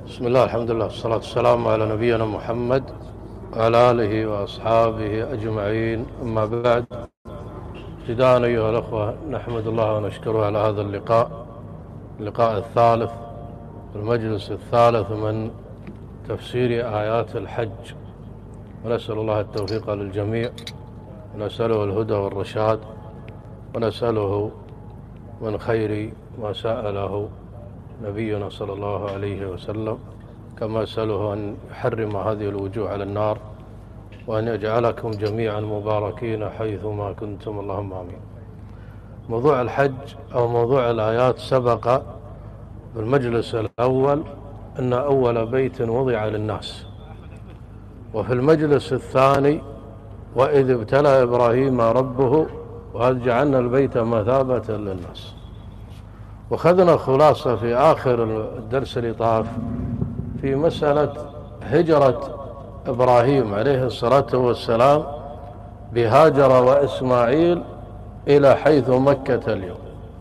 بسم الله، الحمد لله، والصلاة والسلام على نبينا محمد وعلى آله وأصحابه أجمعين. أما بعد، ابتداء أيها الأخوة نحمد الله ونشكره على هذا اللقاء الثالث، المجلس الثالث من تفسير آيات الحج، ونسأل الله التوفيق للجميع، ونسأله الهدى والرشاد، ونسأله من خير ما سأله نبينا صلى الله عليه وسلم، كما أسأله أن يحرم هذه الوجوه على النار، وأن يجعلكم جميعا مباركين حيثما كنتم، اللهم آمين. موضوع الحج أو موضوع الآيات سبق بالمجلس الأول أن أول بيت وضع للناس، وفي المجلس الثاني وإذ ابتلى إبراهيم ربه وهل جعلنا البيت مثابة للناس. وخذنا خلاصة في آخر الدرس اللي طاف في مسألة هجرة إبراهيم عليه الصلاة والسلام بهاجر وإسماعيل إلى حيث مكة اليوم،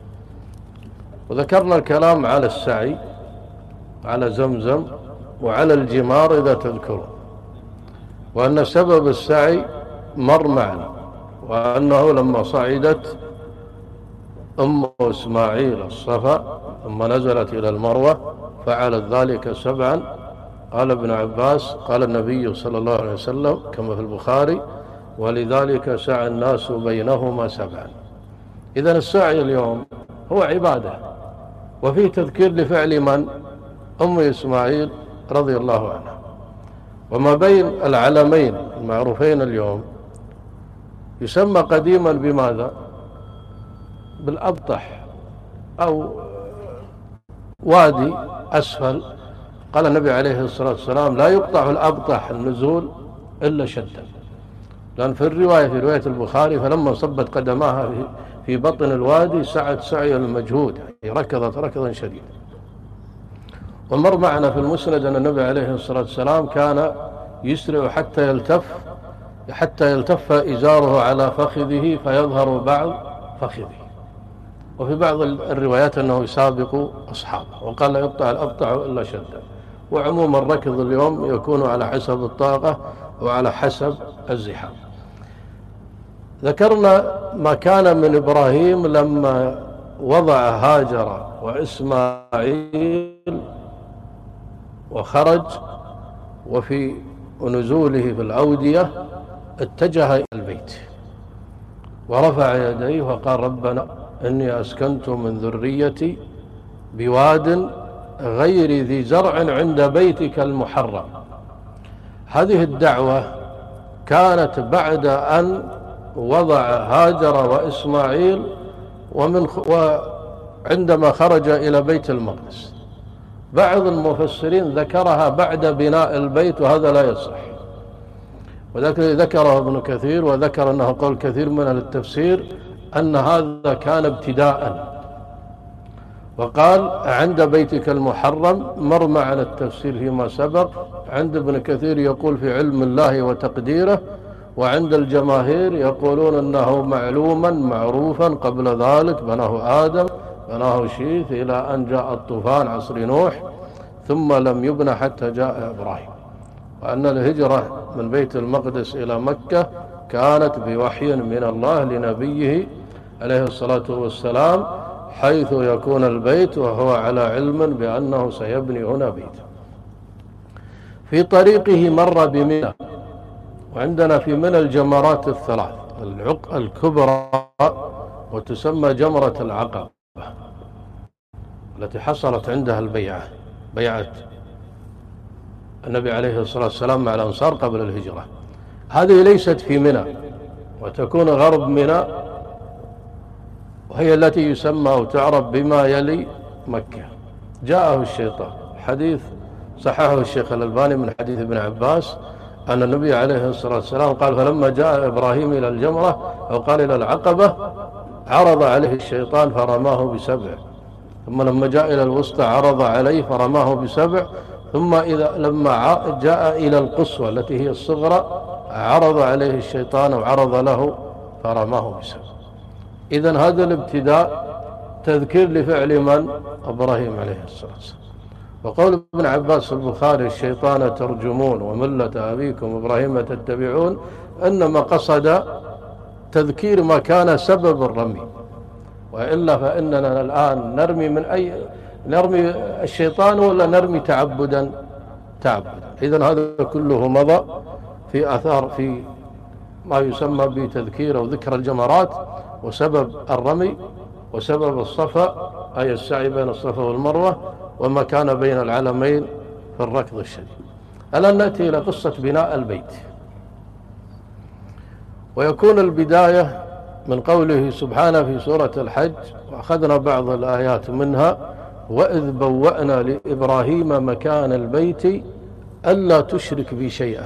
وذكرنا الكلام على السعي، على زمزم، وعلى الجمار إذا تذكرون، وأن سبب السعي مر معنا، وأنه لما صعدت أم إسماعيل الصفا ثم نزلت إلى المروة فعلت ذلك 7. قال ابن عباس قال النبي صلى الله عليه وسلم كما في البخاري: ولذلك سعى الناس بينهما 7. إذن السعي اليوم هو عبادة، وفيه تذكير لفعل من؟ أم إسماعيل رضي الله عنها. وما بين العلمين المعروفين اليوم يسمى قديما بماذا؟ بالأبطح، أو وادي أسفل. قال النبي عليه الصلاة والسلام: لا يقطع الأبطح النزول إلا شدا، لأن في رواية البخاري: فلما صبت قدماها في بطن الوادي سعت سعي المجهود، يعني ركضت ركضا شديدا. ومر معنا في المسند أن النبي عليه الصلاة والسلام كان يسرع حتى يلتف إزاره على فخذه فيظهر بعض فخذه، وفي بعض الروايات أنه يسابق أصحابه، وقال: لا يقطع الأبطح إلا شدا. وعموما الركض اليوم يكون على حسب الطاقة وعلى حسب الزحام. ذكرنا ما كان من إبراهيم لما وضع هاجر وإسماعيل وخرج، وفي نزوله في الأودية اتجه إلى البيت ورفع يديه وقال: ربنا إني أسكنت من ذريتي بواد غير ذي زرع عند بيتك المحرم. هذه الدعوة كانت بعد أن وضع هاجر وإسماعيل وعندما خرج إلى بيت المقدس. بعض المفسرين ذكرها بعد بناء البيت، وهذا لا يصح، وذلك ذكره ابن كثير، وذكر أنه قول كثير من التفسير أن هذا كان ابتداء، وقال: عند بيتك المحرم. مر معنا التفسير فيما سبق. عند ابن كثير يقول في علم الله وتقديره، وعند الجماهير يقولون أنه معلوما معروفا قبل ذلك، بناه آدم، بناه شيث، إلى أن جاء الطوفان عصر نوح، ثم لم يبنى حتى جاء إبراهيم. وأن الهجرة من بيت المقدس إلى مكة كانت بوحي من الله لنبيه عليه الصلاة والسلام، حيث يكون البيت وهو على علم بأنه سيبني هنا بيت. في طريقه مر بمنى، وعندنا في منى الجمرات الثلاث الكبرى، وتسمى جمرة العقبة، التي حصلت عندها بيعة النبي عليه الصلاة والسلام مع الأنصار قبل الهجرة. هذه ليست في منى، وتكون غرب منى، وهي التي يسمى أو تعرف بما يلي مكة. جاءه الشيطان، حديث صححه الشيخ الألباني من حديث ابن عباس أن النبي عليه الصلاة والسلام قال: فلما جاء إبراهيم إلى الجمرة أو قال إلى العقبة عرض عليه الشيطان فرماه ب7، ثم لما جاء إلى الوسطى عرض عليه فرماه ب7، ثم لما جاء إلى القصوى التي هي الصغرى عرض عليه الشيطان وعرض له فرماه ب7. إذن هذا الابتداء تذكير لفعل من؟ إبراهيم عليه الصلاة والسلام. وقول ابن عباس في البخاري الشيطان ترجمون وملة أبيكم إبراهيم تتبعون إنما قصد تذكير ما كان سبب الرمي، وإلا فإننا الآن نرمي الشيطان ولا نرمي تعبدا. إذن هذا كله مضى في آثار في ما يسمى بتذكير أو ذكر الجمرات وسبب الرمي وسبب الصفا أي السعي بين الصفا والمروة وما كان بين العلمين في الركض الشديد. الآن نأتي إلى قصة بناء البيت. ويكون البداية من قوله سبحانه في سورة الحج، وأخذنا بعض الآيات منها: وإذ بوأنا لإبراهيم مكان البيت ألا تشرك بي شيئا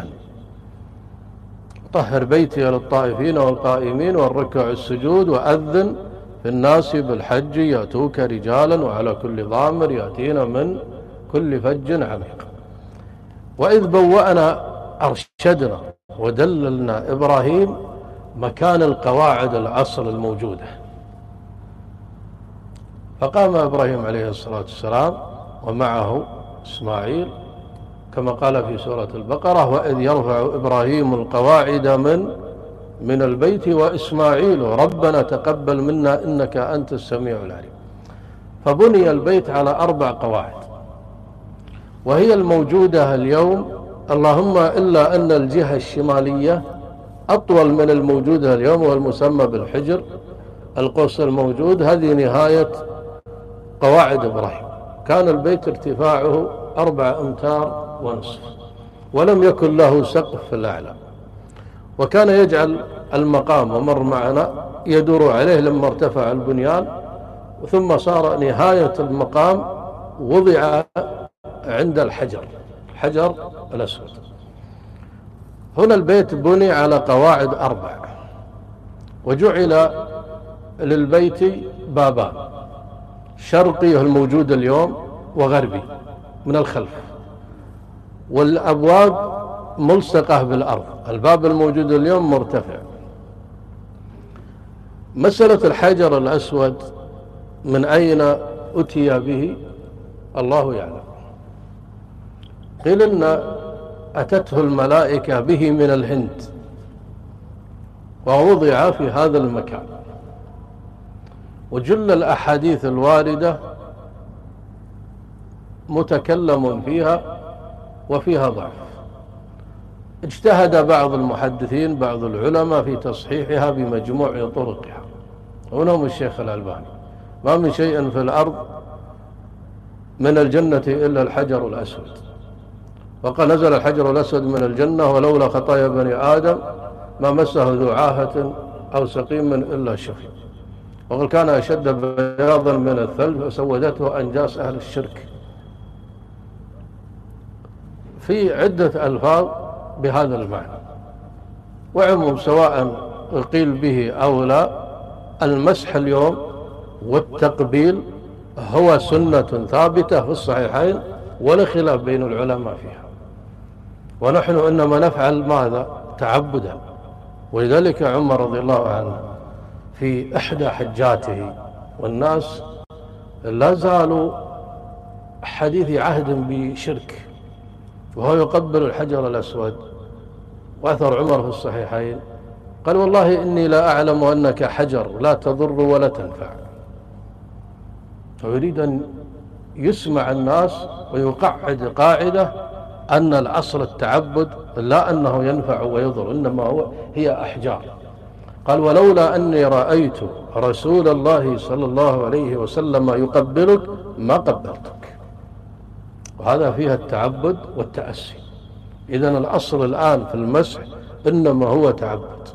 طهر بيتي للطائفين والقائمين والركع السجود وأذن في الناس بالحج يأتوك رجالا وعلى كل ضامر يأتين من كل فج عميق. وإذ بوأنا أرشدنا ودللنا إبراهيم مكان القواعد الأصل الموجودة، فقام إبراهيم عليه الصلاة والسلام ومعه إسماعيل كما قال في سورة البقرة: وإذ يرفع إبراهيم القواعد من البيت وإسماعيل ربنا تقبل منا إنك أنت السميع العليم. فبني البيت على 4 قواعد وهي الموجودة اليوم، اللهم إلا أن الجهة الشمالية أطول من الموجودة اليوم والمسمى بالحجر القوس الموجود. هذه نهاية قواعد إبراهيم. كان البيت ارتفاعه 4 أمتار ونصف ولم يكن له سقف في الأعلى، وكان يجعل المقام ومر معنا يدور عليه لما ارتفع البنيان، ثم صار نهاية المقام وضع عند الحجر الأسود. هنا البيت بني على قواعد 4 وجعل للبيت بابان: شرقي الموجود اليوم وغربي من الخلف، والأبواب ملصقة بالأرض. الباب الموجود اليوم مرتفع. مسألة الحجر الأسود من أين أتي به الله يعلم. قيل إن أتته الملائكة به من الهند ووضع في هذا المكان، وجل الأحاديث الواردة متكلم فيها وفيها ضعف. اجتهد بعض المحدثين بعض العلماء في تصحيحها بمجموع طرقها، ومنهم الشيخ الألباني: ما من شيء في الأرض من الجنة إلا الحجر الأسود، وقد نزل الحجر الأسود من الجنة ولولا خطايا بني آدم ما مسه ذو عاهة أو سقيم ألا شفي، وقد كان أشد بياضا من الثلج وسودته أنجاس أهل الشرك. في عدة ألفاظ بهذا المعنى، وعموم سواء قيل به أو لا، المسح اليوم والتقبيل هو سنة ثابتة في الصحيحين ولا خلاف بين العلماء فيها، ونحن إنما نفعل ماذا؟ تعبدا. ولذلك عمر رضي الله عنه في إحدى حجاته والناس لا زالوا حديث عهد بشرك وهو يقبل الحجر الأسود، وأثر عمر في الصحيحين قال: والله إني لا أعلم أنك حجر لا تضر ولا تنفع. ويريد أن يسمع الناس ويقعد قاعدة أن الأصل التعبد، لا أنه ينفع ويضر، إنما هي أحجار. قال: ولولا أني رأيت رسول الله صلى الله عليه وسلم يقبلك ما قبلتك. وهذا فيها التعبد والتأسي. إذن الأصل الآن في المسح إنما هو تعبد.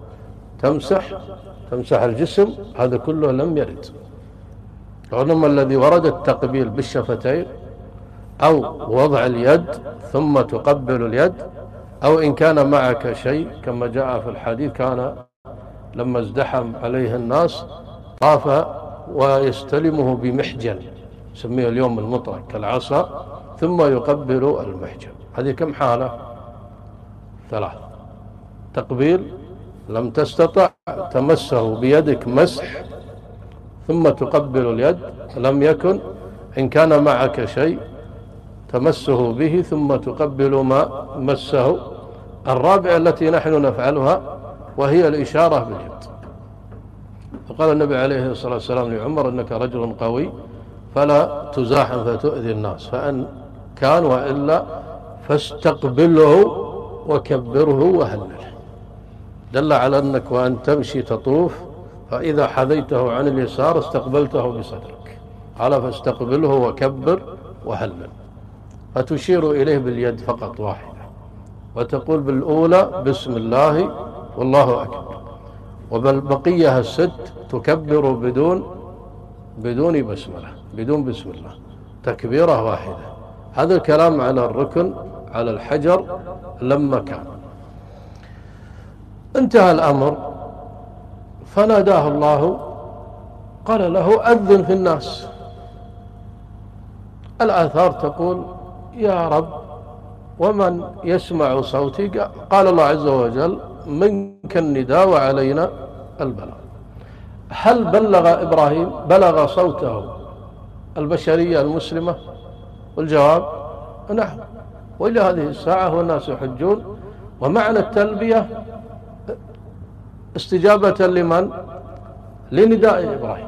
تمسح الجسم، هذا كله لم يرد. وإنما الذي ورد التقبيل بالشفتين أو وضع اليد ثم تقبل اليد، أو إن كان معك شيء كما جاء في الحديث كان لما ازدحم عليه الناس طاف ويستلمه بمحجن سميه اليوم المطرق كالعصا ثم يقبل المحجن. هذه كم حالة؟ 3. تقبيل لم تستطع تمسه بيدك مسح ثم تقبل اليد، لم يكن إن كان معك شيء تمسه به ثم تقبل ما مسه. الرابعة التي نحن نفعلها وهي الإشارة باليد. فقال النبي عليه الصلاة والسلام لعمر: إنك رجل قوي فلا تزاحم فتؤذي الناس، فإن كان وإلا فاستقبله وكبره وهلله. دل على أنك وأن تمشي تطوف فإذا حذيته عن اليسار استقبلته بصدرك، قال: فاستقبله وكبر وهلل. فتشير إليه باليد فقط واحدة، وتقول بالأولى: بسم الله والله أكبر، وبالبقية الست تكبر بدون بسملة، بدون بسم الله، تكبيرة واحدة. هذا الكلام على الركن، على الحجر لما كان. انتهى الأمر فناداه الله، قال له: أذن في الناس. الآثار تقول: يا رب ومن يسمع صوتي؟ قال الله عز وجل: منك النداء وعلينا البلاغ. هل بلغ إبراهيم، بلغ صوته البشرية المسلمة؟ والجواب: نعم. وإلى هذه الساعة والناس يحجون. ومعنى التلبية استجابة لمن؟ لنداء إبراهيم.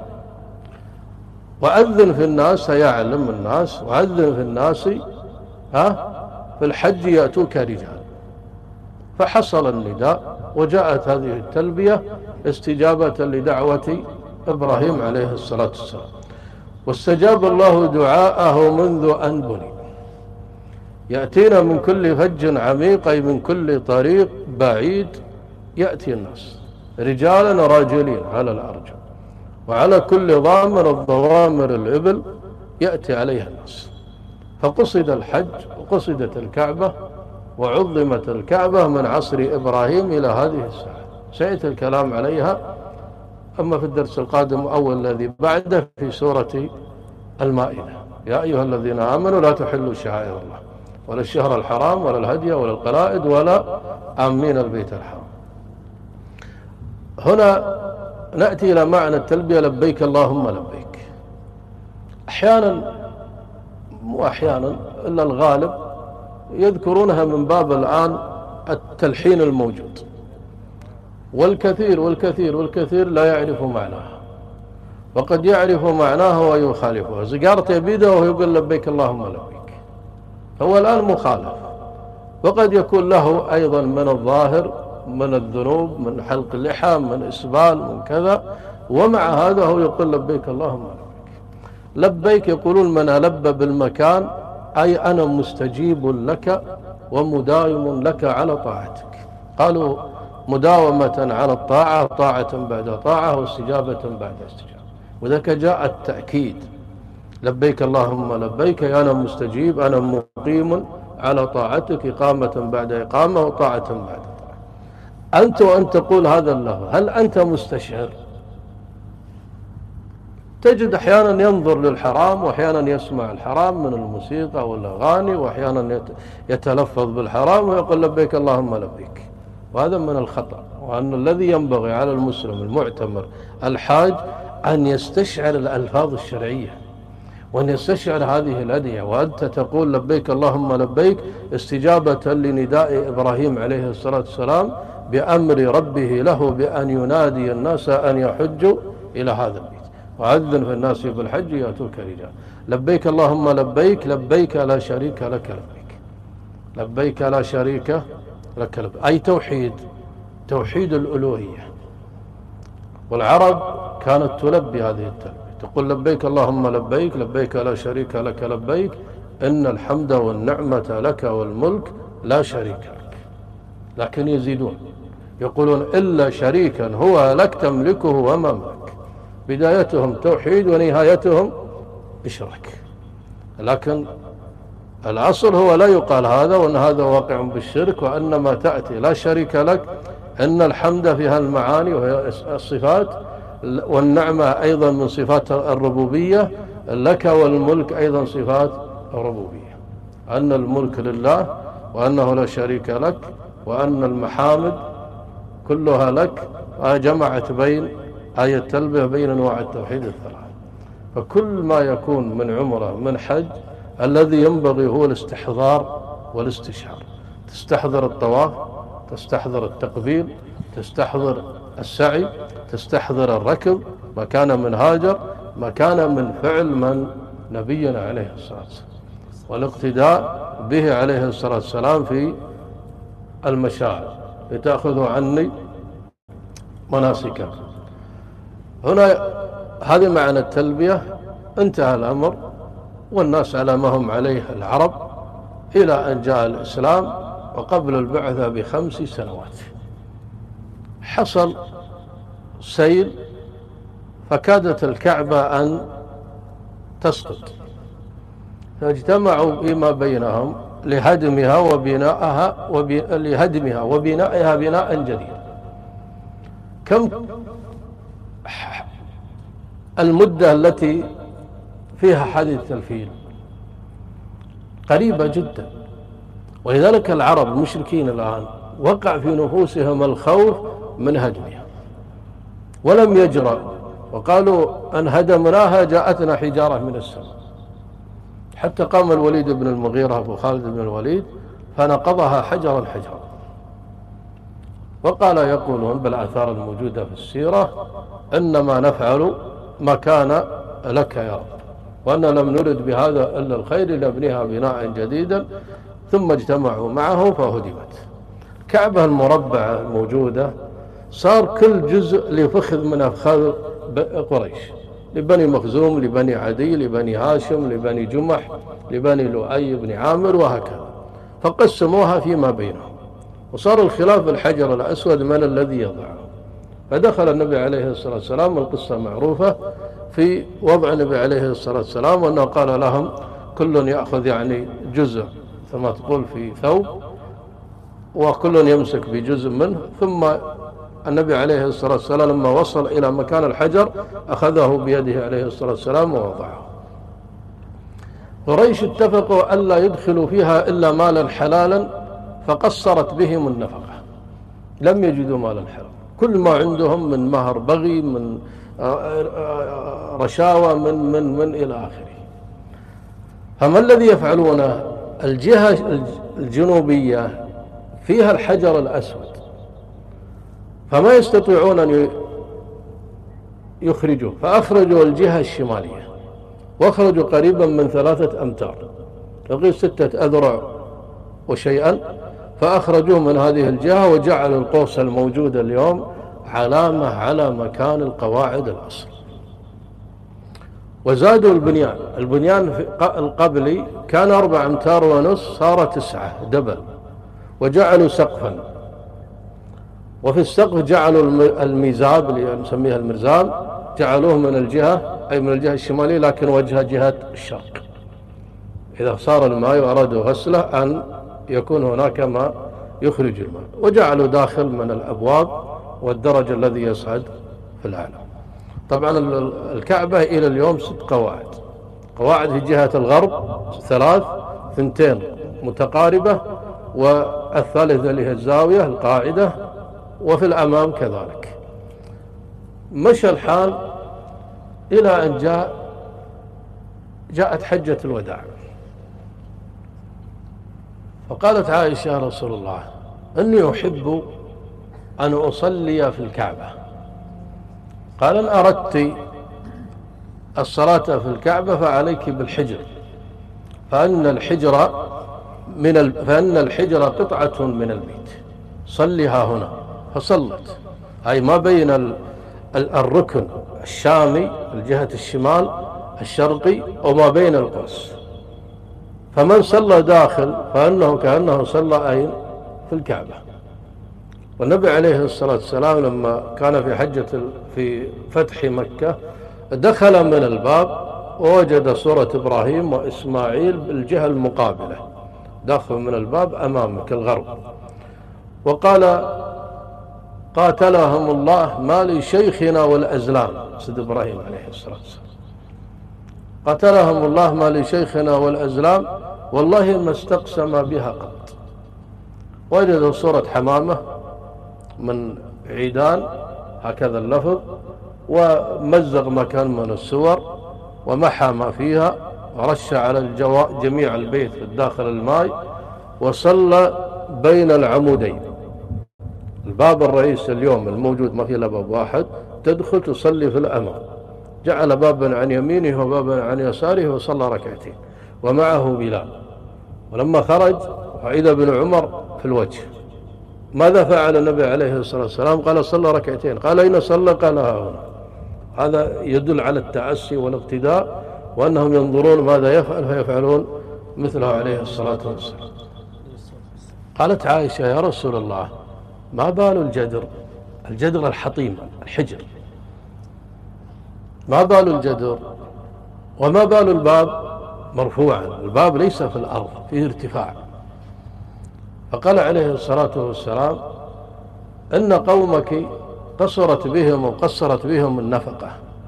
وأذن في الناس، يعلم الناس، وأذن في الناس في الحج يأتوك رجال. فحصل النداء وجاءت هذه التلبية استجابة لدعوة إبراهيم عليه الصلاة والسلام. واستجاب الله دعاءه منذ أن بني. يأتينا من كل فج عميق، أي من كل طريق بعيد يأتي الناس رجالا راجلين على الأرجل، وعلى كل ضامر الضوامر الإبل يأتي عليها الناس. فقصد الحج وقصدت الكعبة وعظمت الكعبة من عصر إبراهيم إلى هذه الساعة. سيأتي الكلام عليها أما في الدرس القادم أو الذي بعده في سورة المائدة: يا أيها الذين آمنوا لا تحلوا شعائر الله، ولا الشهر الحرام، ولا الهدي، ولا القلائد، ولا آمين البيت الحرام. هنا نأتي إلى معنى التلبية: لبيك اللهم لبيك. أحيانا، مو أحيانا إلا الغالب، يذكرونها من باب الآن التلحين الموجود، والكثير لا يعرف معناها، وقد يعرف معناها ويخالفها. زقارته بيده وهو يقول لبيك اللهم لبيك، هو الآن مخالف. وقد يكون له أيضا من الظاهر، من الذنوب، من حلق اللحى، من إسبال، من كذا، ومع هذا هو يقول لبيك اللهم لبيك. لبيك يقولون من ألب بالمكان، أي أنا مستجيب لك ومداوم لك على طاعتك. قالوا مداومة على الطاعة، طاعة بعد طاعة، واستجابة بعد استجابة. وذلك جاء التأكيد: لبيك اللهم لبيك، أنا مستجيب، أنا مقيم على طاعتك، إقامة بعد إقامة، وطاعة بعد طاعة. أنت وأن تقول هذا اللفظ، هل أنت مستشعر؟ تجد أحيانا ينظر للحرام، وأحيانا يسمع الحرام من الموسيقى والأغاني، وأحيانا يتلفظ بالحرام ويقول لبيك اللهم لبيك. وهذا من الخطأ. وأن الذي ينبغي على المسلم المعتمر الحاج أن يستشعر الألفاظ الشرعية، وأن يستشعر هذه الأدعية. وأنت تقول لبيك اللهم لبيك استجابة لنداء إبراهيم عليه الصلاة والسلام بأمر ربه له بأن ينادي الناس أن يحجوا إلى هذا البيت. وأذن في الناس بالحج يأتوك رجال. لبيك اللهم لبيك، لبيك لا شريك لك لبيك، لبيك لا شريك لك لبيك، أي توحيد الألوهية. والعرب كانت تلبي هذه التلبية، تقول لبيك اللهم لبيك، لبيك لا شريك لك لبيك، إن الحمد والنعمة لك والملك لا شريك لك. لكن يزيدون يقولون إلا شريكا هو لك تملكه وما ملك. بدايتهم توحيد ونهايتهم إشراك. لكن الأصل هو لا يقال هذا، وأن هذا واقع بالشرك، وأنما تأتي لا شريك لك. إن الحمد فيها المعاني وهي الصفات، والنعمة أيضا من صفات الربوبية، لك والملك أيضا صفات الربوبية. أن الملك لله، وأنه لا شريك لك، وأن المحامد كلها لك. جمعت بين آية التلبية بين أنواع التوحيد الثلاث. فكل ما يكون من عمره من حج الذي ينبغي هو الاستحضار والاستشعار. تستحضر الطواف، تستحضر التقبيل، تستحضر السعي، تستحضر الركض، ما كان من هاجر، ما كان من فعل من نبينا عليه الصلاة والسلام، والاقتداء به عليه الصلاة والسلام في المشاعر، لتأخذوا عني مناسككم. هنا هذا معنى التلبية. انتهى الأمر والناس على ما هم عليه العرب إلى أن جاء الإسلام، وقبل البعثة ب5 سنوات حصل سيل، فكادت الكعبة أن تسقط، فاجتمعوا فيما بينهم لهدمها وبنائها بناء جديد. كم المدة التي فيها حادث الفيل؟ قريبة جدا. ولذلك العرب المشركين الآن وقع في نفوسهم الخوف من هدمها، ولم يجرأ، وقالوا أن هدمناها جاءتنا حجارة من السماء. حتى قام الوليد بن المغيرة أبو خالد بن الوليد فنقضها حجرا حجرا، وقال يقولون بالآثار الموجودة في السيرة إنما نفعل ما كان لك يا رب، وأن لم نرد بهذا إلا الخير، لنبنيها بناء جديدا. ثم اجتمعوا معه فهدمت. كعبة المربعة الموجودة صار كل جزء لفخذ من أفخاذ قريش، لبني مخزوم، لبني عدي، لبني هاشم، لبني جمح، لبني لؤي بن عامر، وهكذا، فقسموها فيما بينهم، وصار الخلاف الحجر الأسود من الذي يضعه. فدخل النبي عليه الصلاة والسلام، القصة معروفة، في وضع النبي عليه الصلاة والسلام، وأنه قال لهم كل يأخذ يعني جزء ثم تقول في ثوب، وكل يمسك بجزء منه. ثم النبي عليه الصلاة والسلام لما وصل إلى مكان الحجر أخذه بيده عليه الصلاة والسلام ووضعه. قريش اتفقوا ألا يدخلوا فيها إلا مالا حلالا، فقصرت بهم النفقة، لم يجدوا مالا حلالا، كل ما عندهم من مهر بغي، من رشاوى، من إلى آخره. فما الذي يفعلونه؟ الجهة الجنوبية فيها الحجر الأسود، فما يستطيعون أن يخرجوه، فأخرجوا الجهة الشمالية، واخرجوا قريبا من 3 أمتار، تقريبا 6 أذرع وشيئا، فأخرجوه من هذه الجهة، وجعلوا القوس الموجودة اليوم علامة على مكان القواعد الأصل. وزادوا البنيان القبلي كان 4 أمتار ونصف، صار 9 دبل، وجعلوا سقفا، وفي السقف جعلوا الميزاب اللي نسميها المرزاب، جعلوه من الجهة، أي من الجهة الشمالية، لكن وجهه جهة الشرق، إذا صار الماء وأرادوا غسله أن يكون هناك ما يخرج الماء. وجعلوا داخل من الأبواب والدرج الذي يصعد في الأعلى. طبعا الكعبة إلى اليوم 6 قواعد، قواعد في جهة الغرب 3، 2 متقاربة، والثالثة اللي هي الزاوية القاعدة، وفي الأمام كذلك. مشى الحال إلى أن جاءت حجة الوداع، فقالت عائشة يا رسول الله إني أحب أن أصلي في الكعبة. قال إن أردت الصلاة في الكعبة فعليك بالحجر، فإن الحجر قطعة من البيت، صليها هنا. فصلت، أي ما بين الركن الشامي الجهة الشمال الشرقي وما بين القوس. فمن صلى داخل فإنه كأنه صلى أين؟ في الكعبة. والنبي عليه الصلاة والسلام لما كان في فتح مكة دخل من الباب ووجد صورة إبراهيم وإسماعيل بالجهة المقابلة، دخل من الباب أمامك الغرب، وقال قاتلهم الله ما لشيخنا والأزلام، سيد إبراهيم عليه الصلاة والسلام، قاتلهم الله ما لشيخنا والأزلام والله ما استقسم بها قط. وجد صورة حمامة من عيدان، هكذا اللفظ، ومزق مكان من السور ومحى ما فيها، ورش على جميع البيت في الداخل الماء، وصلى بين العمودين. الباب الرئيس اليوم الموجود ما فيه إلا باب واحد، تدخل تصلي في الأمر، جعل بابا عن يمينه وبابا عن يساره وصلى ركعتين ومعه بلال. ولما خرج فإذا بن عمر في الوجه. ماذا فعل النبي عليه الصلاة والسلام؟ قال صلى ركعتين. قال أين صلى؟ قال ها هنا. هذا يدل على التأسي والاقتداء، وأنهم ينظرون ماذا يفعل فيفعلون مثله عليه الصلاة والسلام. قالت عائشة يا رسول الله ما بال الجدر؟ الجدر الحطيم الحجر، ما بال الجدر وما بال الباب مرفوعا؟ الباب ليس في الأرض، فيه ارتفاع. فقال عليه الصلاة والسلام إن قومك قصرت بهم وقصرت بهم النفقة،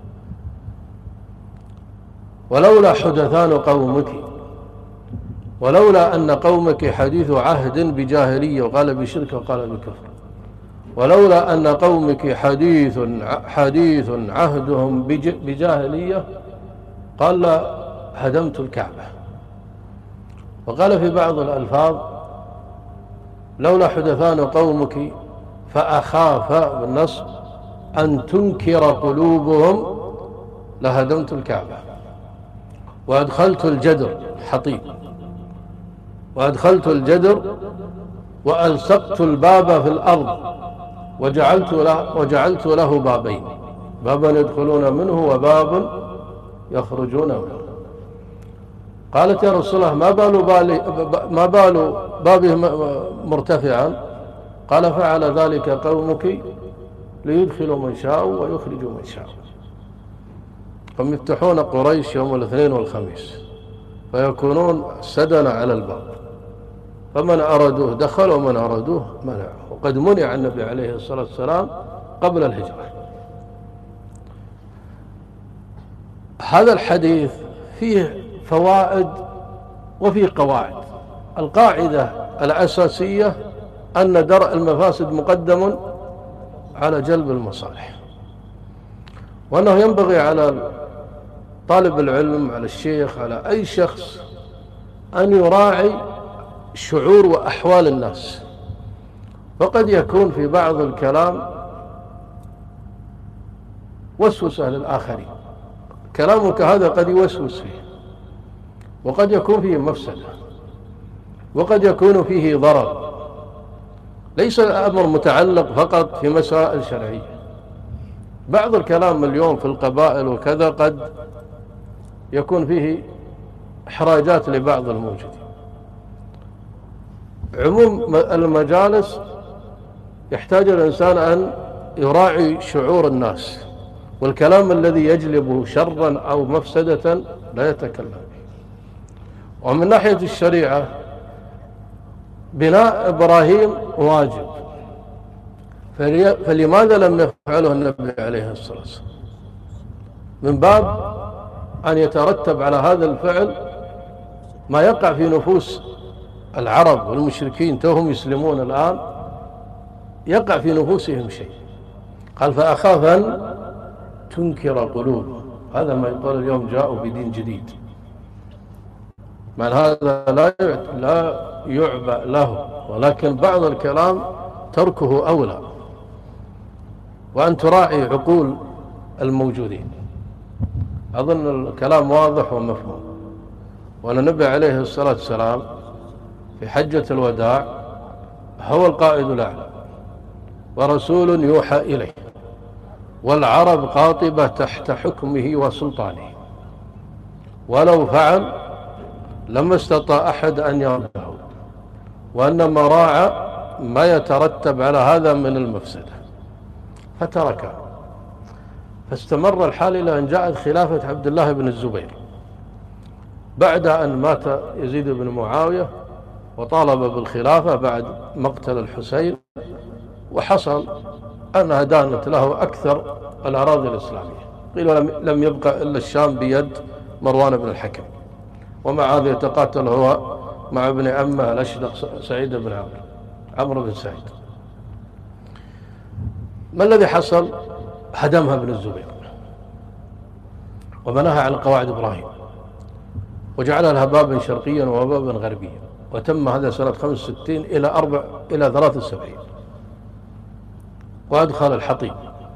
ولولا حدثان قومك، ولولا أن قومك حديث عهد بجاهلية، وقال بشرك وقال بكفر، ولولا أن قومك حديث عهدهم بجاهلية، قال هدمت الكعبة. وقال في بعض الألفاظ لولا حدثان قومك فأخاف بالنصب أن تنكر قلوبهم لهدمت الكعبة. وأدخلت الجدر حطيب، وأدخلت الجدر وألصقت الباب في الأرض، وجعلت له بابين، بابا يدخلون منه وباب يخرجون منه. قالت يا رسول الله ما بال بابه مرتفعا؟ قال فعل ذلك قومك ليدخلوا من شاء ويخرجوا من شاء. هم يفتحون قريش يوم الاثنين والخميس فيكونون سدنا على الباب، فمن أرادوه دخل ومن أرادوه منع. وقد منع النبي عليه الصلاة والسلام قبل الهجرة. هذا الحديث فيه فوائد وفيه قواعد. القاعدة الأساسية أن درء المفاسد مقدم على جلب المصالح، وأنه ينبغي على طالب العلم، على الشيخ، على أي شخص أن يراعي شعور وأحوال الناس. فقد يكون في بعض الكلام وسوسة للآخرين، كلامك هذا قد يوسوس فيه، وقد يكون فيه مفسدة، وقد يكون فيه ضرر. ليس الأمر متعلق فقط في مسائل شرعية. بعض الكلام اليوم في القبائل وكذا قد يكون فيه إحراجات لبعض الموجودين. عموم المجالس يحتاج الإنسان أن يراعي شعور الناس، والكلام الذي يجلب شرا أو مفسدة لا يتكلم به. ومن ناحية الشريعة بناء إبراهيم واجب، فلماذا لم يفعله النبي عليه الصلاة والسلام؟ من باب أن يترتب على هذا الفعل ما يقع في نفوس العرب والمشركين توهم يسلمون الآن، يقع في نفوسهم شيء. قال فأخاف أن تنكر قلوبهم. هذا ما يقول اليوم جاءوا بدين جديد، مع هذا لا يعبأ له، ولكن بعض الكلام تركه أولى، وأن تراعي عقول الموجودين. أظن الكلام واضح ومفهوم. وأن النبي عليه الصلاة والسلام في حجة الوداع هو القائد الأعلى ورسول يوحى إليه، والعرب قاطبة تحت حكمه وسلطانه، ولو فعل لما استطاع أحد أن يرده، وأنما راعى ما يترتب على هذا من المفسدة فتركه. فاستمر الحال إلى أن جاءت خلافة عبد الله بن الزبير بعد أن مات يزيد بن معاوية، وطالب بالخلافة بعد مقتل الحسين، وحصل أنها دانت له أكثر الأراضي الإسلامية. قيل لم يبقى إلا الشام بيد مروان بن الحكم، ومع هذا يتقاتل هو مع ابن عمه الأشدق سعيد بن عمرو بن سعيد. ما الذي حصل؟ هدمها ابن الزبير وبناها على قواعد إبراهيم، وجعل لها بابا شرقيا وبابا غربيا، وتم هذا سنة 65 إلى 73. وأدخل الحطيب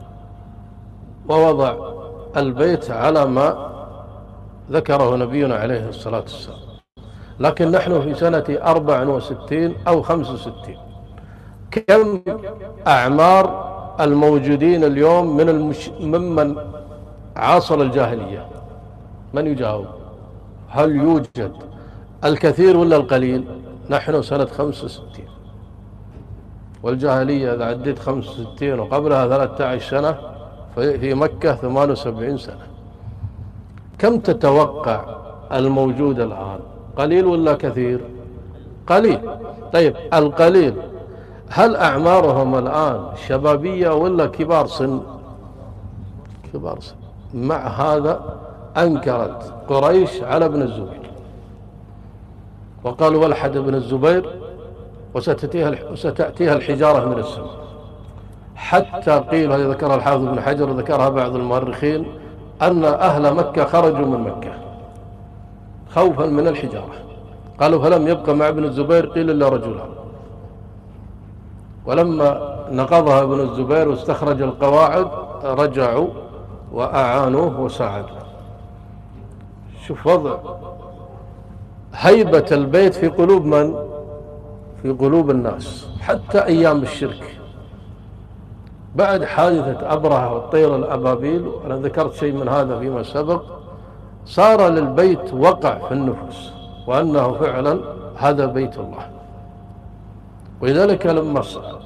ووضع البيت على ما ذكره نبينا عليه الصلاة والسلام. لكن نحن في سنة 64 أو 65. كم أعمار الموجودين اليوم ممن عاصر الجاهلية؟ من يجاوب؟ هل يوجد الكثير ولا القليل؟ نحن سنة 65، والجاهلية إذا عديت 65 وقبلها 13 سنة في مكة 78 سنة. كم تتوقع الموجود الآن؟ قليل ولا كثير؟ قليل. طيب القليل هل أعمارهم الآن شبابية ولا كبار سن؟ كبار سن. مع هذا أنكرت قريش على ابن الزبير، وقالوا ولحد ابن الزبير وستأتيها الحجارة من السماء. حتى قيل، هذا ذكرها الحافظ ابن حجر وذكرها بعض المؤرخين، أن أهل مكة خرجوا من مكة خوفا من الحجارة. قالوا فلم يبقى مع ابن الزبير قيل إلا رجلان، ولما نقضها ابن الزبير واستخرج القواعد رجعوا وأعانوه وساعدوه. شوف وضع هيبة البيت في قلوب من؟ في قلوب الناس. حتى أيام الشرك بعد حادثة أبرهة والطير الأبابيل، وأنا ذكرت شيء من هذا فيما سبق، صار للبيت وقع في النفوس وأنه فعلا هذا بيت الله. ولذلك لما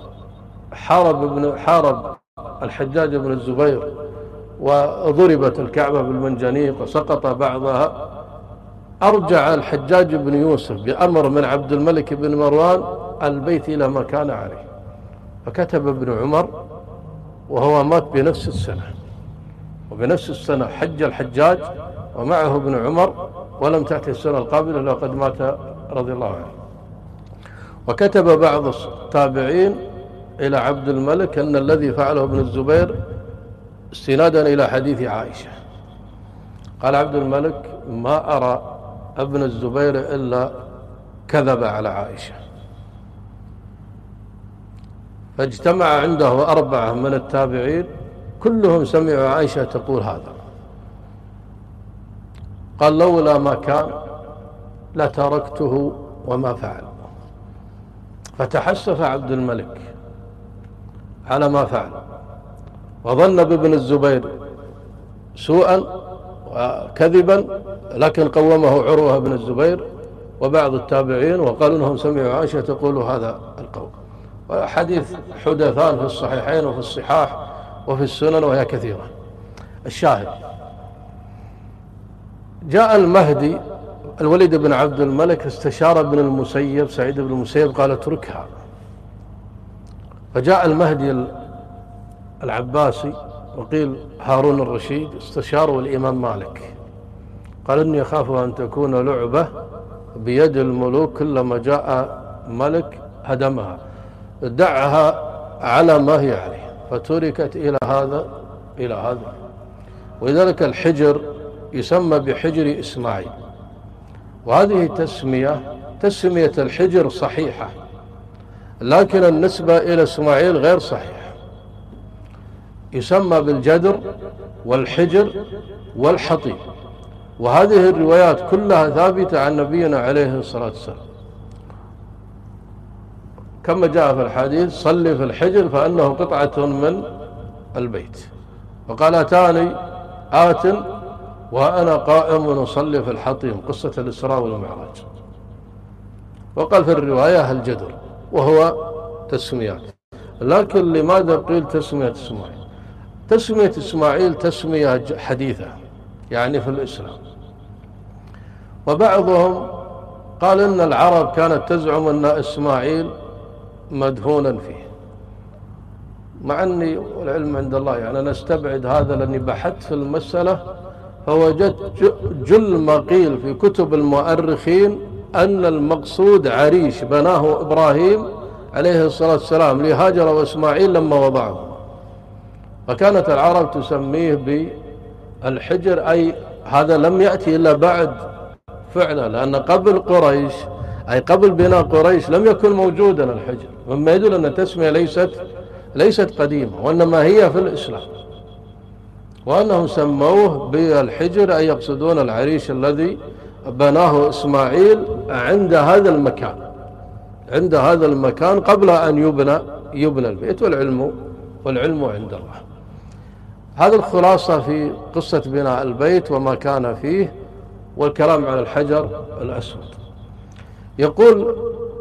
حارب الحجاج بن الزبير وضربت الكعبة بالمنجنيق وسقط بعضها، أرجع الحجاج بن يوسف بأمر من عبد الملك بن مروان البيت إلى ما كان عليه. فكتب ابن عمر، وهو مات بنفس السنة، وبنفس السنة حج الحجاج ومعه ابن عمر، ولم تأتي السنة القابلة لقد مات رضي الله عنه. وكتب بعض التابعين إلى عبد الملك أن الذي فعله ابن الزبير استنادا إلى حديث عائشة. قال عبد الملك ما أرى ابن الزبير إلا كذب على عائشة. فاجتمع عنده 4 من التابعين كلهم سمعوا عائشة تقول هذا. قال لولا ما كان لتركته وما فعل. فتحسف عبد الملك على ما فعل، وظن بابن الزبير سوءا وكذبا، لكن قومه عروة بن الزبير وبعض التابعين، وقالوا انهم سمعوا عائشة تقول هذا القول. وحديث حدثان في الصحيحين وفي الصحاح وفي السنن وهي كثيرة. الشاهد، جاء المهدي الوليد بن عبد الملك استشار ابن المسيب سعيد بن المسيب قال اتركها. فجاء المهدي العباسي وقيل هارون الرشيد استشاروا الإمام مالك، قال إني أخاف أن تكون لعبة بيد الملوك، كلما جاء ملك هدمها، دعها على ما هي عليه. فتركت إلى هذا. ولذلك الحجر يسمى بحجر إسماعيل، وهذه تسمية الحجر صحيحة، لكن النسبة إلى إسماعيل غير صحيحة. يسمى بالجدر والحجر والحطيب، وهذه الروايات كلها ثابتة عن نبينا عليه الصلاة والسلام، كما جاء في الحديث صلي في الحجر فأنه قطعة من البيت. وقال أتاني آت وأنا قائم أصلي في الحطيم، قصة الإسراء والمعراج. وقال في الرواية الجدر، وهو تسميات. لكن لماذا قيل تسمية إسماعيل؟ تسمية إسماعيل تسمية حديثة يعني في الإسلام. وبعضهم قال إن العرب كانت تزعم أن إسماعيل مدفونا فيه، مع أني والعلم عند الله يعني أنا استبعد هذا، لأني بحثت في المسألة فوجدت جل ما قيل في كتب المؤرخين أن المقصود عريش بناه إبراهيم عليه الصلاة والسلام لهاجر وإسماعيل لما وضعه، فكانت العرب تسميه بالحجر، أي هذا لم يأتي إلا بعد فعلا، لأن قبل قريش أي قبل بناء قريش لم يكن موجودا الحجر، مما يدل أن التسمية ليست قديمة، وإنما هي في الإسلام، وأنهم سموه بالحجر أي يقصدون العريش الذي بناه إسماعيل عند هذا المكان قبل أن يبنى البيت، والعلم عند الله. هذه الخلاصة في قصة بناء البيت وما كان فيه، والكلام عن الحجر الأسود. يقول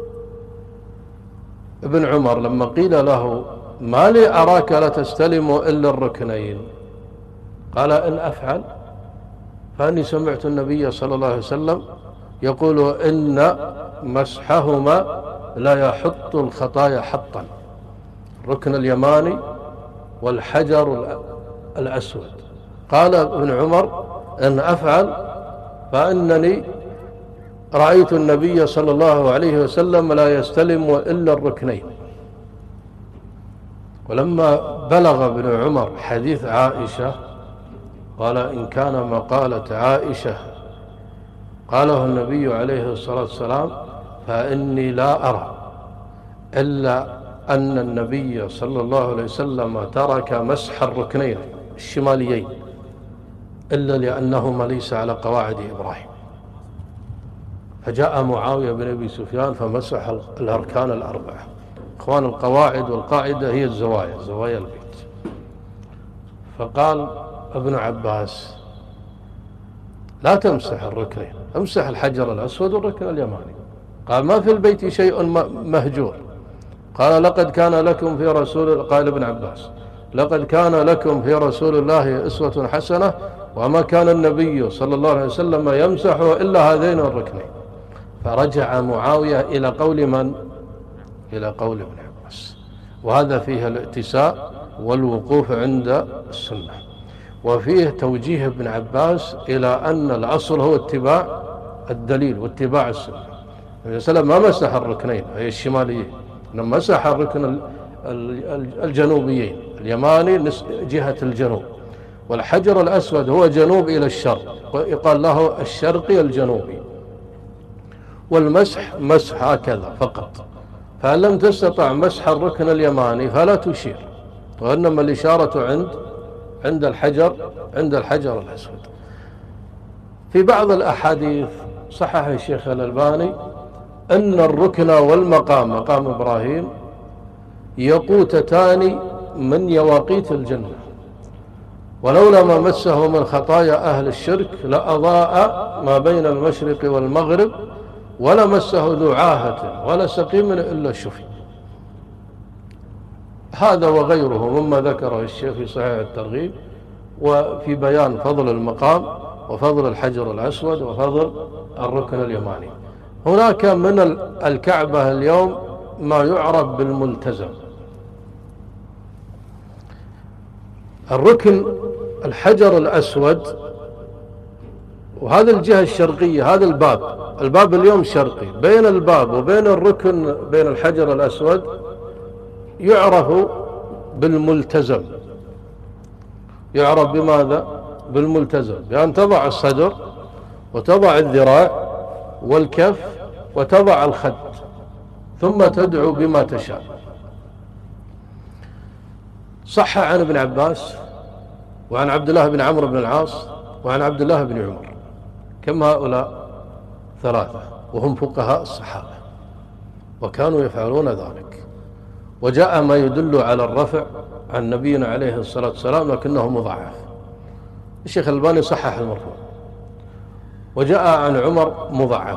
ابن عمر لما قيل له: ما لي أراك لا تستلم إلا الركنين؟ قال: إن أفعل فأني سمعت النبي صلى الله عليه وسلم يقول: إن مسحهما لا يحط الخطايا حطا، الركن اليماني والحجر الأسود. قال ابن عمر: إن أفعل فإنني رأيت النبي صلى الله عليه وسلم لا يستلم إلا الركنين. ولما بلغ ابن عمر حديث عائشة قال: إن كان مقالة عائشة قاله النبي عليه الصلاة والسلام فإني لا أرى إلا أن النبي صلى الله عليه وسلم ترك مسح الركنين الشماليين إلا لأنهما ليس على قواعد إبراهيم. فجاء معاوية بن أبي سفيان فمسح الأركان الأربعة. إخوان، القواعد والقاعدة هي زوايا البيت. فقال ابن عباس: لا تمسح الركنين، امسح الحجر الأسود والركن اليماني. قال: ما في البيت شيء مهجور. قال: لقد كان لكم في قال ابن عباس: لقد كان لكم في رسول الله أسوة حسنة، وما كان النبي صلى الله عليه وسلم يمسح إلا هذين الركنين. فرجع معاوية إلى قول من؟ إلى قول ابن عباس. وهذا فيه الاتساء والوقوف عند السنة، وفيه توجيه ابن عباس إلى أن الأصل هو اتباع الدليل واتباع السنة. النبي صلى الله عليه وسلم ما مسح الركنين أي الشماليين، إنما مسح الركن الجنوبيين، اليماني جهة الجنوب، والحجر الأسود هو جنوب إلى الشرق، ويقال له الشرقي الجنوبي. والمسح مسح هكذا فقط. فإن لم تستطع مسح الركن اليماني فلا تشير، وإنما الإشارة عند الحجر الأسود. في بعض الأحاديث صحح الشيخ الألباني أن الركن والمقام، مقام إبراهيم، يقوتتان من يواقيت الجنة، ولولا ما مسه من خطايا أهل الشرك لأضاء ما بين المشرق والمغرب، ولا مسه ذو عاهة ولا سقيم إلا شفي. هذا وغيره مما ذكره الشيخ في صحيح الترغيب، وفي بيان فضل المقام وفضل الحجر الأسود وفضل الركن اليماني. هناك من الكعبة اليوم ما يعرف بالملتزم. الركن الحجر الأسود، وهذا الجهة الشرقية، هذا الباب اليوم شرقي، بين الباب وبين الركن بين الحجر الأسود يعرف بالملتزم. يعرف بماذا؟ بالملتزم، بأن تضع الصدر وتضع الذراع والكف وتضع الخد، ثم تدعو بما تشاء. صح عن ابن عباس وعن عبد الله بن عمرو بن العاص وعن عبد الله بن عمر. كم هؤلاء؟ 3، وهم فقهاء الصحابة وكانوا يفعلون ذلك. وجاء ما يدل على الرفع عن نبينا عليه الصلاة والسلام لكنه مضاعف. الشيخ الألباني صحح المرفوع، وجاء عن عمر مضاعف.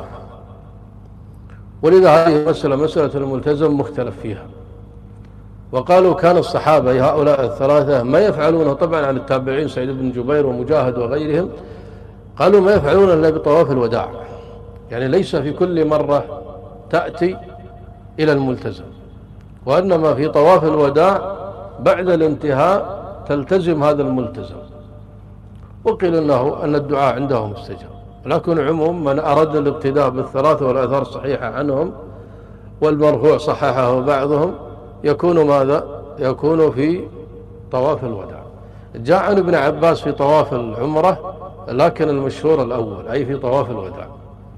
ولذا هذه مسألة الملتزم مختلف فيها. وقالوا كان الصحابة هؤلاء الثلاثة ما يفعلونه، طبعا عن التابعين سعيد بن جبير ومجاهد وغيرهم، قالوا ما يفعلون إلا بطواف الوداع، يعني ليس في كل مرة تأتي إلى الملتزم، وإنما في طواف الوداع بعد الانتهاء تلتزم هذا الملتزم. وقيل أن الدعاء عنده مستجاب، لكن عموم من أراد الاقتداء بالثلاثة والآثار الصحيحة عنهم والمرفوع صححه بعضهم يكون ماذا؟ يكون في طواف الوداع. جاء عن ابن عباس في طواف العمرة، لكن المشهور الأول أي في طواف الوداع.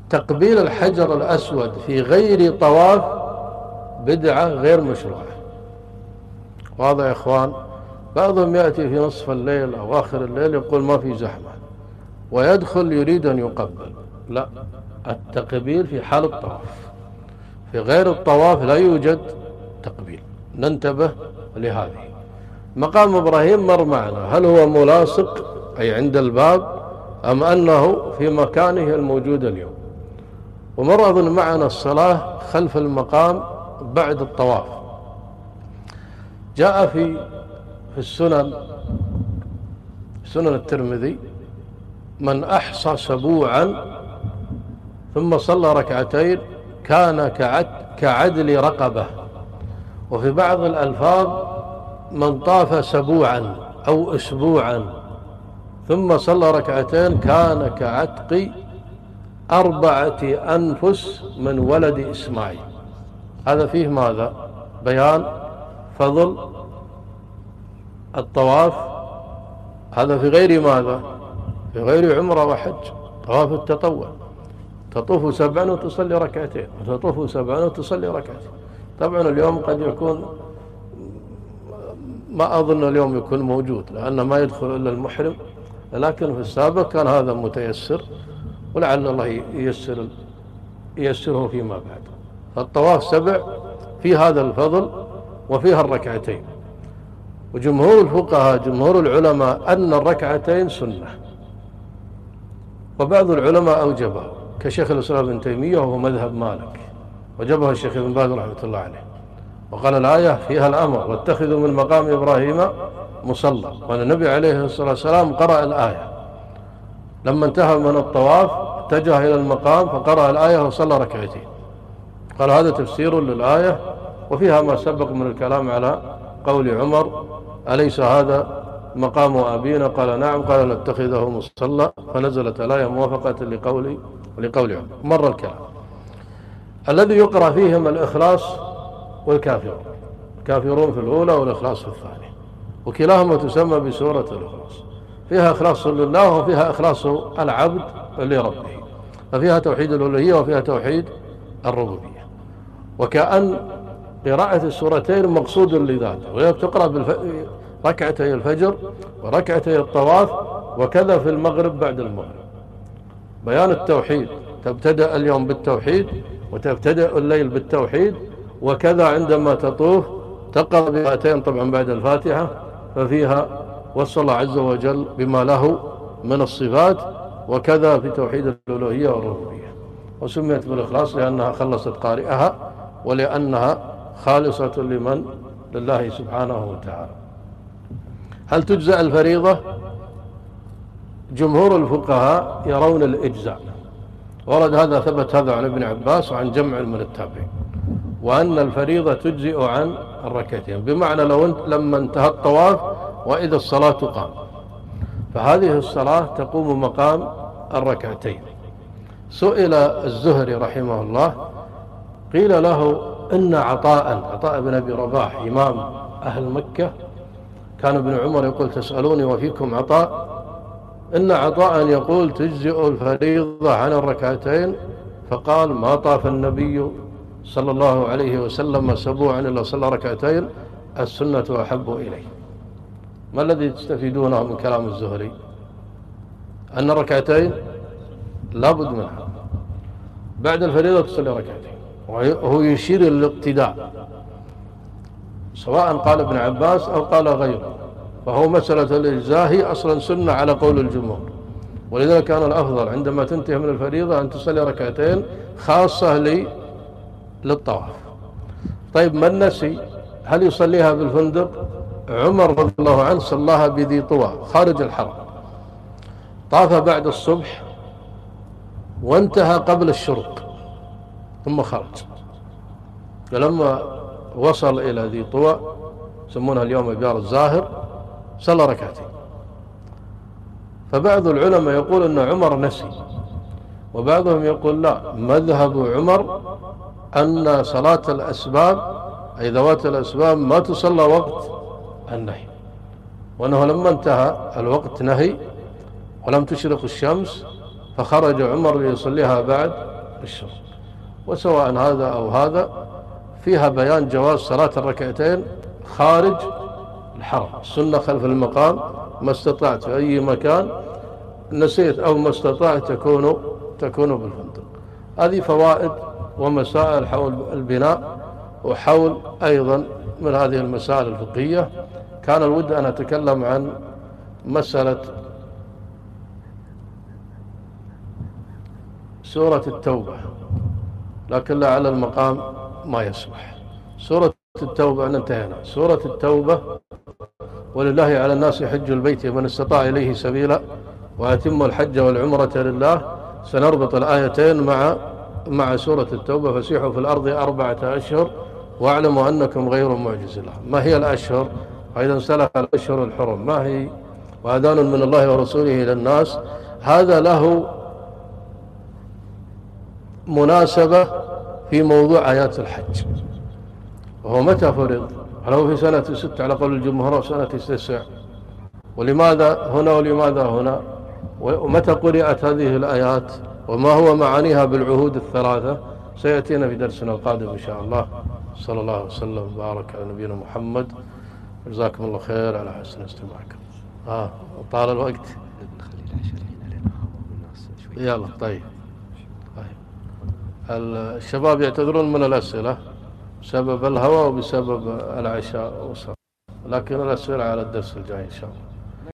تقبيل الحجر الأسود في غير طواف بدعة غير مشروعة. واضح يا إخوان؟ بعضهم يأتي في نصف الليل أو آخر الليل يقول ما في زحمة ويدخل يريد أن يقبل. لا، التقبيل في حال الطواف، في غير الطواف لا يوجد تقبيل. ننتبه لهذه. مقام إبراهيم مر معنا، هل هو ملاصق أي عند الباب أم أنه في مكانه الموجود اليوم؟ ومر أظن معنا الصلاة خلف المقام بعد الطواف. جاء في السنن، سنن الترمذي، من أحصى سبوعا ثم صلى ركعتين كان كعدل رقبة. وفي بعض الألفاظ من طاف سبوعا أو أسبوعا ثم صلى ركعتين كان كعتق 4 أنفس من ولد إسماعيل. هذا فيه ماذا؟ بيان فضل الطواف. هذا في غير ماذا؟ في غير عمرة وحج، طواف التطوع. تطوف 7 وتصلي ركعتين، وتطوف 7 وتصلي ركعتين. طبعا اليوم قد يكون، ما أظن اليوم يكون موجود لأنه ما يدخل إلا المحرم، لكن في السابق كان هذا متيسر، ولعل الله ييسره فيما بعد. فالطواف 7 في هذا الفضل وفيها الركعتين. وجمهور الفقهاء، جمهور العلماء، أن الركعتين سنة، وبعض العلماء أوجبها كشيخ الإسلام ابن تيمية وهو مذهب مالك، وجبها الشيخ ابن باز رحمة الله عليه، وقال الآية فيها الأمر واتخذوا من مقام إبراهيم مصلى. وأن النبي عليه الصلاة والسلام قرأ الآية لما انتهى من الطواف، اتجه إلى المقام فقرأ الآية وصلى ركعتين. قال هذا تفسير للآية، وفيها ما سبق من الكلام على قول عمر أليس هذا مقام أبينا؟ قال نعم. قال نتخذه مصلى، فنزلت الآية موافقة لقول عمر. مر الكلام. الذي يقرأ فيهم الإخلاص والكافرون، الكافرون في الأولى والإخلاص في الثانية، وكلاهما تسمى بسورة الإخلاص. فيها إخلاص لله وفيها إخلاص العبد لربه، ففيها توحيد الألوهية وفيها توحيد الربوبية. وكأن قراءة السورتين مقصود لذاته، وهي تقرأ ركعتي الفجر وركعتي الطواف، وكذا في المغرب بعد المغرب. بيان التوحيد، تبتدأ اليوم بالتوحيد وتبتدأ الليل بالتوحيد، وكذا عندما تطوف تقرأ بآيتين طبعا بعد الفاتحة، ففيها وصى الله عز وجل بما له من الصفات، وكذا في توحيد الألوهية والربوبية. وسميت بالإخلاص لأنها خلصت قارئها، ولأنها خالصة لله سبحانه وتعالى. هل تجزأ الفريضة؟ جمهور الفقهاء يرون الإجزاء، ورد هذا، ثبت هذا عن ابن عباس وعن جمع من التابعين، وأن الفريضة تجزئ عن الركعتين، بمعنى لما انتهى الطواف وإذا الصلاة قام، فهذه الصلاة تقوم مقام الركعتين. سئل الزهري رحمه الله، قيل له إن عطاء بن أبي رباح إمام أهل مكة، كان ابن عمر يقول تسألوني وفيكم عطاء، إن عطاء يقول تجزئ الفريضة عن الركعتين، فقال ما طاف النبي صلى الله عليه وسلم سبوعا إلا صلى ركعتين، السنة أحب إليه. ما الذي تستفيدونه من كلام الزهري؟ أن الركعتين لا بد منها، بعد الفريضة تصلي ركعتين، وهو يشير للاقتداء، سواء قال ابن عباس أو قال غيره، فهو مسألة الإجزاء هي أصلا سنة على قول الجمهور. ولذلك كان الأفضل عندما تنتهي من الفريضة أن تصلي ركعتين خاصة للطواف. طيب من نسي هل يصليها بالفندق؟ عمر رضي الله عنه صلاها بذي طوى خارج الحرم، طاف بعد الصبح وانتهى قبل الشروق ثم خرج، فلما وصل إلى ذي طوى يسمونها اليوم بيار الزاهر صلى ركعتين. فبعض العلماء يقول أن عمر نسي، وبعضهم يقول لا، مذهب عمر أن صلاة الأسباب أي ذوات الأسباب ما تصلى وقت النهي، وأنه لما انتهى الوقت نهي ولم تشرق الشمس فخرج عمر ليصليها بعد الشرب. وسواء هذا أو هذا فيها بيان جواز صلاة الركعتين خارج الحرم، السنة خلف المقام، ما استطعت في أي مكان، نسيت أو ما استطعت تكون بالفندق. هذه فوائد ومسائل حول البناء، وحول أيضا من هذه المسائل الفقهية كان الود أن أتكلم عن مسألة سورة التوبة، لكن لعل المقام ما يسمح. سورة التوبة أن انتهينا. سورة التوبة: ولله على الناس حج البيت من استطاع إليه سبيلا وأتم الحج والعمرة لله. سنربط الآيتين مع سورة التوبة: فسيحوا في الأرض 4 أشهر واعلموا أنكم غير معجز الله. ما هي الأشهر؟ وإذا انسلخ الأشهر الحرم ما هي؟ وأذان من الله ورسوله إلى الناس. هذا له مناسبة في موضوع آيات الحج، وهو متى فرض؟ هل هو في سنة 6 على قول الجمهور أو سنة 9؟ ولماذا هنا ولماذا هنا؟ ومتى قرأت هذه الآيات؟ وما هو معانيها بالعهود الثلاثة؟ سيأتينا في درسنا القادم إن شاء الله. صلى الله وسلم وبارك على نبينا محمد. جزاكم الله خير على حسن استماعكم. طال الوقت. نخلي العشاء الحين لين الناس شوي. يلا طيب. الشباب يعتذرون من الأسئلة بسبب الهواء وبسبب العشاء، لكن الأسئلة على الدرس الجاي إن شاء الله.